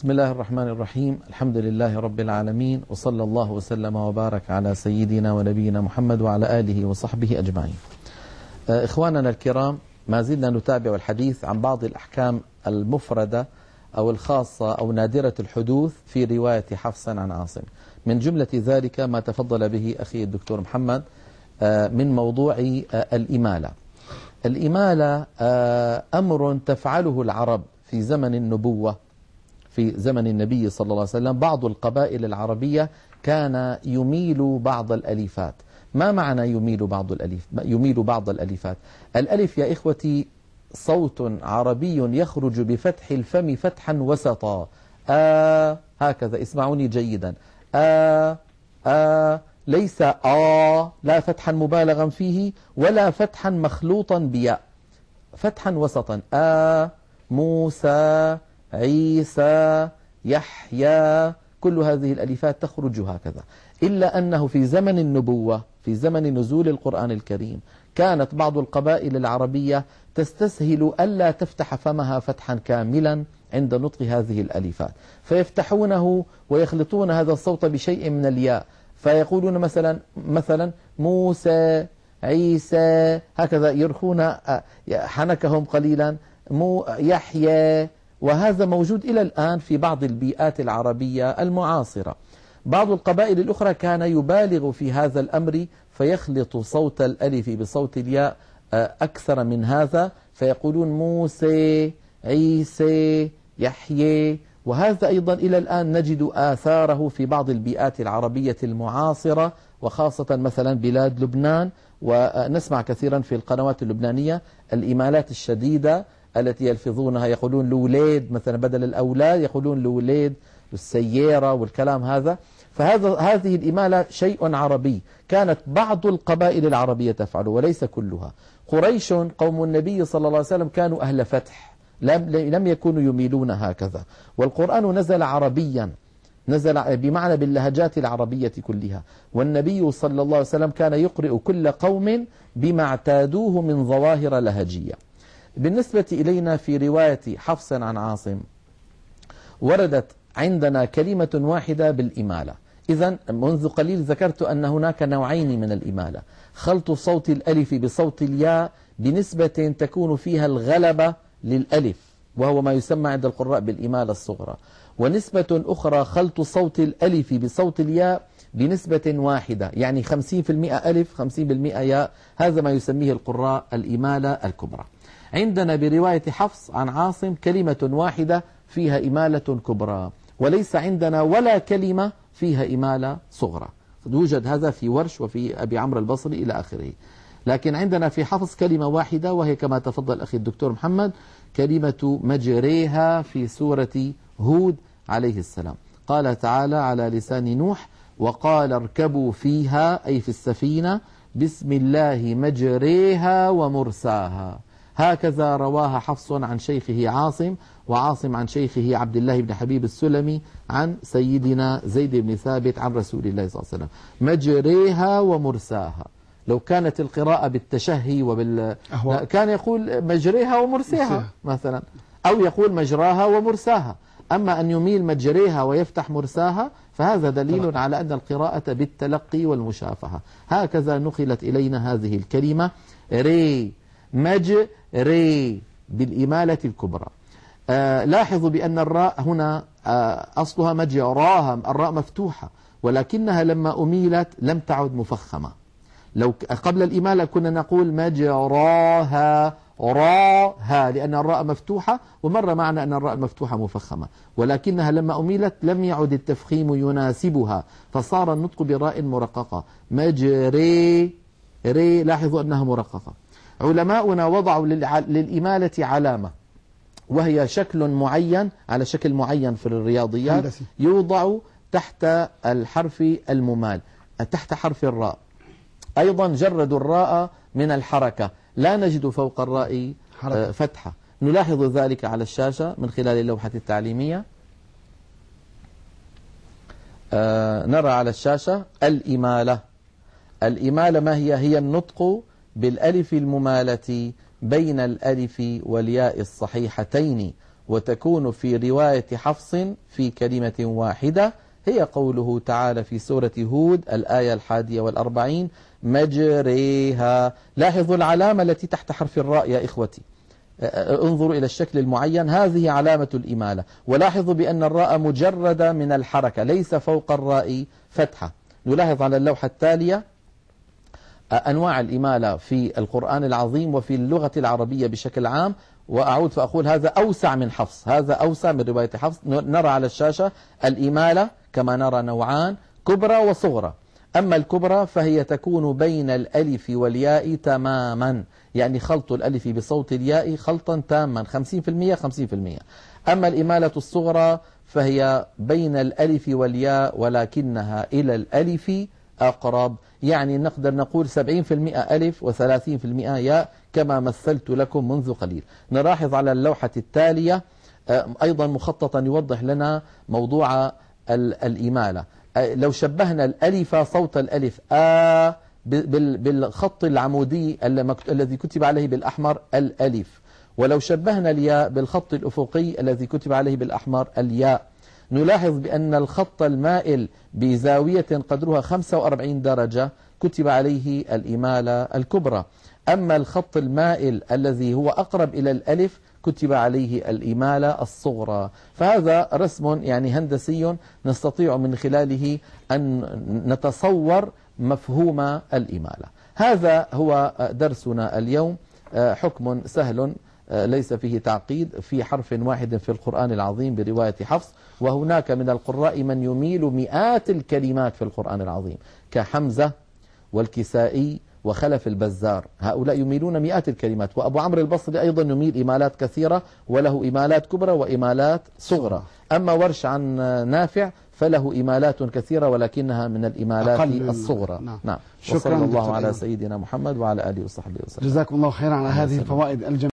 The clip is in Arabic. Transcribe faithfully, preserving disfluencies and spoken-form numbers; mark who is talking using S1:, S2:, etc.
S1: بسم الله الرحمن الرحيم. الحمد لله رب العالمين، وصلى الله وسلم وبارك على سيدنا ونبينا محمد وعلى آله وصحبه أجمعين. إخواننا الكرام، ما زلنا نتابع الحديث عن بعض الأحكام المفردة أو الخاصة أو نادرة الحدوث في رواية حفص عن عاصم. من جملة ذلك ما تفضل به أخي الدكتور محمد من موضوع الإمالة. الإمالة أمر تفعله العرب في زمن النبوة، في زمن النبي صلى الله عليه وسلم. بعض القبائل العربية كان يميل بعض الألفات. ما معنى يميل بعض الألف؟ يميل بعض الألفات. الألف يا إخوتي صوت عربي يخرج بفتح الفم فتحا وسطا. آ هكذا، اسمعوني جيدا. آ آ ليس آ، لا فتحا مبالغا فيه ولا فتحا مخلوطا بياء، فتحا وسطا. آ موسى عيسى يحيى، كل هذه الألفات تخرج هكذا. إلا أنه في زمن النبوة، في زمن نزول القرآن الكريم، كانت بعض القبائل العربية تستسهل ألا تفتح فمها فتحا كاملا عند نطق هذه الألفات، فيفتحونه ويخلطون هذا الصوت بشيء من الياء، فيقولون مثلا مثلا موسى عيسى، هكذا يرخون حنكهم قليلا، مو يحيى. وهذا موجود إلى الآن في بعض البيئات العربية المعاصرة. بعض القبائل الأخرى كان يبالغ في هذا الأمر، فيخلط صوت الألف بصوت الياء أكثر من هذا، فيقولون موسى عيسى يحيى. وهذا أيضا إلى الآن نجد آثاره في بعض البيئات العربية المعاصرة، وخاصة مثلا بلاد لبنان. ونسمع كثيرا في القنوات اللبنانية الإمالات الشديدة التي يلفظونها، يقولون لوليد مثلا بدل الأولاد، يقولون لوليد والسيارة والكلام هذا. فهذا هذه الإمالة شيء عربي، كانت بعض القبائل العربية تفعله وليس كلها. قريش قوم النبي صلى الله عليه وسلم كانوا أهل فتح، لم لم يكونوا يميلون هكذا. والقرآن نزل عربيا، نزل بمعنى باللهجات العربية كلها، والنبي صلى الله عليه وسلم كان يقرئ كل قوم بما اعتادوه من ظواهر لهجية. بالنسبة إلينا في رواية حفص عن عاصم وردت عندنا كلمة واحدة بالإمالة. إذن منذ قليل ذكرت أن هناك نوعين من الإمالة: خلط صوت الألف بصوت الياء بنسبة تكون فيها الغلبة للألف، وهو ما يسمى عند القراء بالإمالة الصغرى، ونسبة أخرى خلط صوت الألف بصوت الياء بنسبة واحدة، يعني خمسين بالمئة ألف خمسين بالمئة ياء. هذا ما يسميه القراء الإمالة الكبرى. عندنا برواية حفص عن عاصم كلمة واحدة فيها إمالة كبرى، وليس عندنا ولا كلمة فيها إمالة صغرى. يوجد هذا في ورش وفي أبي عمرو البصري إلى آخره، لكن عندنا في حفص كلمة واحدة، وهي كما تفضل أخي الدكتور محمد كلمة مجريها في سورة هود عليه السلام. قال تعالى على لسان نوح: وقال اركبوا فيها، أي في السفينة، بسم الله مجريها ومرساها. هكذا رواها حفص عن شيخه عاصم، وعاصم عن شيخه عبد الله بن حبيب السلمي عن سيدنا زيد بن ثابت عن رسول الله صلى الله عليه وسلم: مجريها ومرساها. لو كانت القراءة بالتشهي وبال أهو. كان يقول مجريها ومرساها مثلا، أو يقول مجراها ومرساها. أما أن يميل مجريها ويفتح مرساها فهذا دليل طبعا على أن القراءة بالتلقي والمشافهة. هكذا نقلت إلينا هذه الكلمة ري مج ري بالإمالة الكبرى. آه لاحظوا بأن الراء هنا آه أصلها مجراها، الراء مفتوحة، ولكنها لما أميلت لم تعد مفخمة. لو قبل الإمالة كنا نقول مجراها راها، لأن الراء مفتوحة، ومر معنا أن الراء المفتوحة مفخمة، ولكنها لما أميلت لم يعد التفخيم يناسبها، فصار النطق براء مرققة. مجري ري، لاحظوا أنها مرققة. علماؤنا وضعوا للإمالة علامة، وهي شكل معين، على شكل معين في الرياضيات، يوضع تحت الحرف الممال، تحت حرف الراء. أيضا جردوا الراء من الحركة، لا نجد فوق الراء فتحة. نلاحظ ذلك على الشاشة من خلال اللوحة التعليمية. آه نرى على الشاشة الإمالة. الإمالة ما هي؟ هي النطق بالألف الممالة بين الألف والياء الصحيحتين، وتكون في رواية حفص في كلمة واحدة، هي قوله تعالى في سورة هود الآية الحادية والأربعين مجريها. لاحظوا العلامة التي تحت حرف الراء يا إخوتي، انظروا إلى الشكل المعين، هذه علامة الإمالة. ولاحظوا بأن الراء مجردة من الحركة، ليس فوق الراء فتحة. نلاحظ على اللوحة التالية أنواع الإمالة في القرآن العظيم وفي اللغة العربية بشكل عام. وأعود فأقول هذا أوسع من حفص، هذا أوسع من رواية حفص. نرى على الشاشة الإمالة كما نرى نوعان، كبرى وصغرى. أما الكبرى فهي تكون بين الألف والياء تماما، يعني خلط الألف بصوت الياء خلطا تاما خمسين بالمئة خمسين بالمئة. أما الإمالة الصغرى فهي بين الألف والياء ولكنها إلى الألف أقرب، يعني نقدر نقول سبعين بالمئة ألف وثلاثين بالمئة ياء كما مثلت لكم منذ قليل. نلاحظ على اللوحة التالية أيضا مخططا يوضح لنا موضوع الإمالة. لو شبهنا الألف صوت الألف آ بالخط العمودي الذي كتب عليه بالأحمر الألف، ولو شبهنا الياء بالخط الأفقي الذي كتب عليه بالأحمر الياء، نلاحظ بأن الخط المائل بزاوية قدرها خمسة وأربعين درجة كتب عليه الإمالة الكبرى. أما الخط المائل الذي هو أقرب إلى الألف كتب عليه الإمالة الصغرى. فهذا رسم يعني هندسي نستطيع من خلاله أن نتصور مفهوم الإمالة. هذا هو درسنا اليوم، حكم سهل ليس فيه تعقيد في حرف واحد في القرآن العظيم برواية حفص. وهناك من القراء من يميل مئات الكلمات في القرآن العظيم كحمزة والكسائي وخلف البزار، هؤلاء يميلون مئات الكلمات. وأبو عمرو البصري أيضا يميل إمالات كثيرة وله إمالات كبرى وإمالات صغرى. أما ورش عن نافع فله إمالات كثيرة ولكنها من الإمالات الصغرى. نعم, نعم. وصلى الله على سيدنا محمد وعلى آله وصحبه وسلم.
S2: جزاكم الله خيرا على هذه الفوائد الجميلة.